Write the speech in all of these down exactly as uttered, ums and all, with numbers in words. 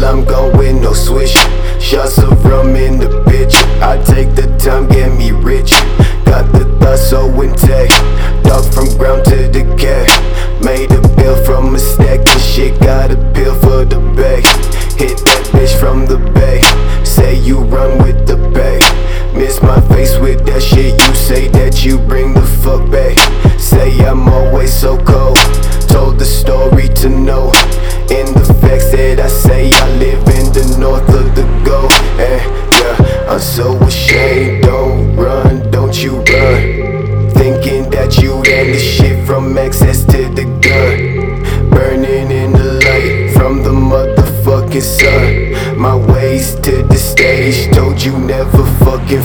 till I'm gone with no swish. Shots of rum in the bitch. I take the time, get me rich. Got the thoughts so intact. Dog from ground to the cat. Made a bill from a stack. This shit got a pill for the bag. Hit that bitch from the bay. Say you run with the bay. Miss my face with that shit. You say that you bring the fuck back. Say I'm always so cold. Told the story to know. In the facts that I say, I live in the north of the go. And yeah, I'm so ashamed. Don't run, don't you run. Thinking that you had the shit from access to the gun. Burning in the light from the motherfucking sun. My ways to the stage, told you never fucking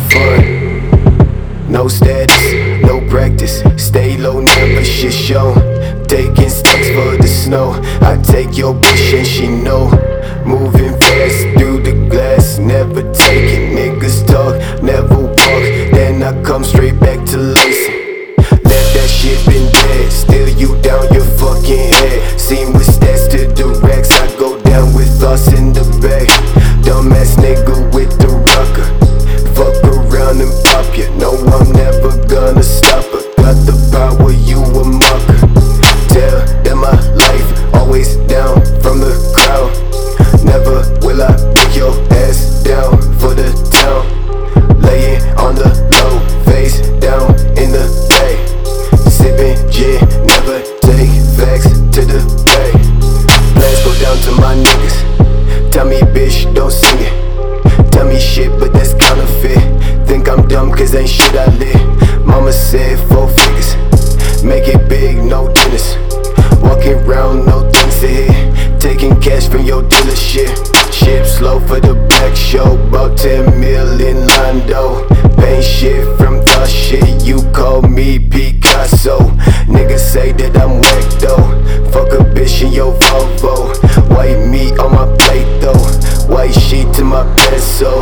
fun. No status, no practice, stay low, never shit shown. Taking stacks for the snow, I take your bitch and she know. Moving fast through the glass, never taking niggas talk, never walk. Then I come straight back to lacing. Left that shit been dead, still you down your fucking head. Seen with stats to the racks, I go down with thoughts in the bag. Dumbass nigga with the rocker, fuck around and pop ya. No, I'm never gonna stop her. Got the power, you a mucker. Tell them my life, always down from the crowd. Never will I break your ass down for the town. Laying on the low, face down in the bay. Sipping gin, never take facts to the bay. Plans go down to my niggas. Tell me bitch, don't sing it. Tell me shit, but that's counterfeit. Think I'm dumb cause ain't shit I live. Mama said four figures, make it big, no tennis. Walking round, no things to hit. Taking cash from your dealership. Ship slow for the black show. About ten million Lando. Paint shit from the shit. You call me Picasso. Niggas say that I'm whack though. Fuck a bitch in your Volvo. White meat on my plate though. White sheet to my pencil.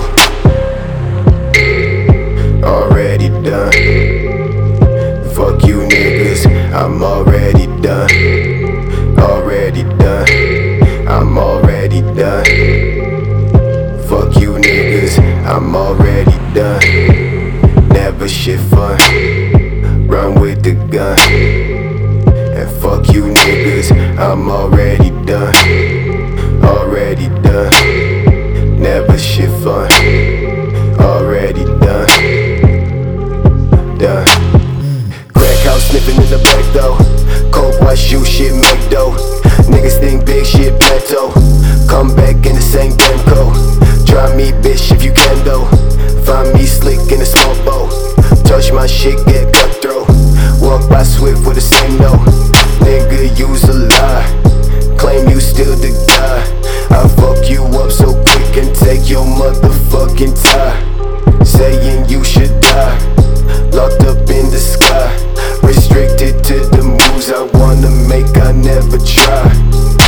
Already done. Fuck you niggas, I'm already done. Already done, I'm already done. Fuck you niggas, I'm already done. Never shit fun, run with the gun. And fuck you niggas, I'm already done. Already done, never shit fun. Already done, done. Sniffing in the back though. Coke, white shoe, shit make dough. Niggas think big shit plateau. Come back in the same damn coat. Try me bitch if you can though. Find me slick in a small boat. Touch my shit, get cutthroat. Walk by swift with the same no. Nigga, use a lie. Claim you still the guy. I fuck you up so quick and take your motherfucking tie. Saying you should die. Locked up in the sky. Restricted to the moves I wanna make, I never try.